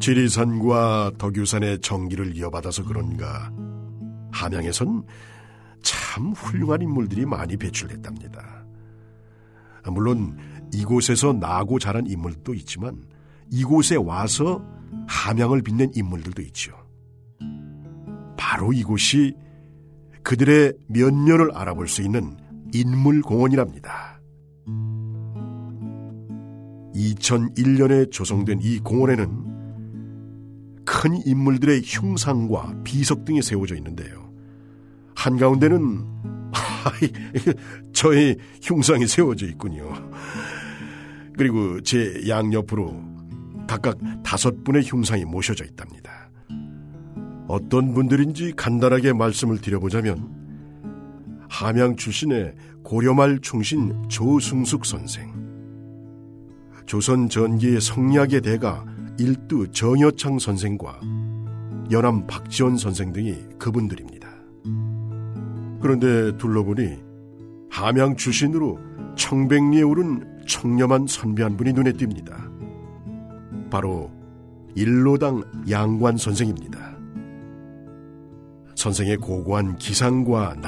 지리산과 덕유산의 정기를 이어받아서 그런가 함양에선 참 훌륭한 인물들이 많이 배출됐답니다. 물론 이곳에서 나고 자란 인물도 있지만 이곳에 와서 함양을 빛낸 인물들도 있죠. 바로 이곳이 그들의 면면을 알아볼 수 있는 인물공원이랍니다. 2001년에 조성된 이 공원에는 큰 인물들의 흉상과 비석 등이 세워져 있는데요. 한가운데는 저의 흉상이 세워져 있군요. 그리고 제 양옆으로 각각 5분의 흉상이 모셔져 있답니다. 어떤 분들인지 간단하게 말씀을 드려보자면 함양 출신의 고려말 충신 조승숙 선생, 조선 전기의 성리학의 대가 일두 정여창 선생과 연암 박지원 선생 등이 그분들입니다. 그런데 둘러보니 함양 출신으로 청백리에 오른 청렴한 선비 한 분이 눈에 띕니다. 바로 일로당 양관 선생입니다. 선생의 고고한 기상과